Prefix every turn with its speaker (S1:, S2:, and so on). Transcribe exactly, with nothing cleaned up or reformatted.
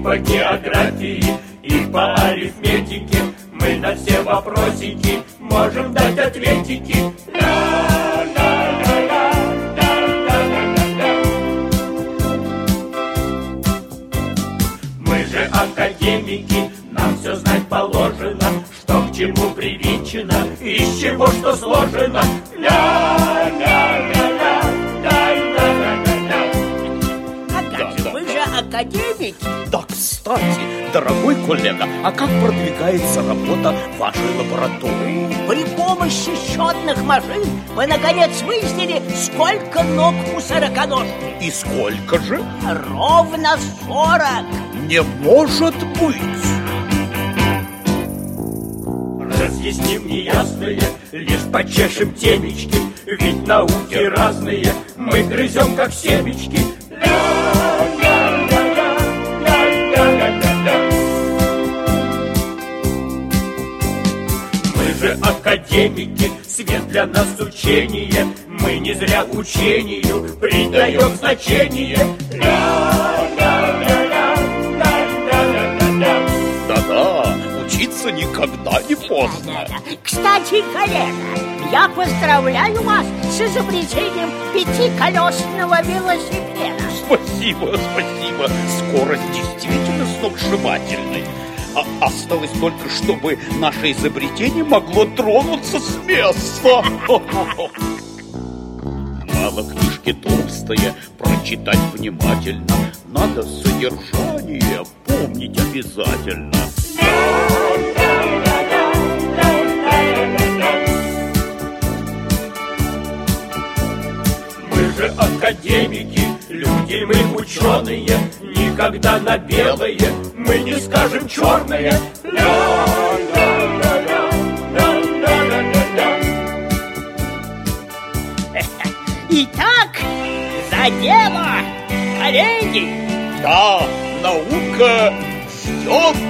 S1: по географии и по арифметике. Мы на все вопросики можем дать ответики. Мы же академики, нам все знать положено, что к чему привинчено, из чего что сложено.
S2: Вы же академики.
S3: Да, кстати, дорогой коллега, а как продвигается работа вашей лаборатории?
S2: При помощи счетных машин мы наконец выяснили, сколько ног у сороконожки.
S3: И сколько же?
S2: Ровно сорок.
S3: Не может быть!
S1: Разъясним неясное, лишь почешем темечки, ведь науки разные, мы грызем как семечки. Мы же академики, свет для нас учение, мы не зря учению придаем значение.
S3: Да-да, учиться никогда не поздно.
S2: Кстати, коллега, я поздравляю вас с изобретением пятиколесного велосипеда.
S3: Спасибо, спасибо. Скорость действительно сногсшибательная. А осталось только, чтобы наше изобретение могло тронуться с места. Мало книжки толстая, прочитать внимательно. Надо содержание помнить обязательно.
S1: Мы же академики, люди мы ученые, никогда на белое мы не скажем черное.
S2: Итак, за дело, коллеги!
S3: Да, наука ждет.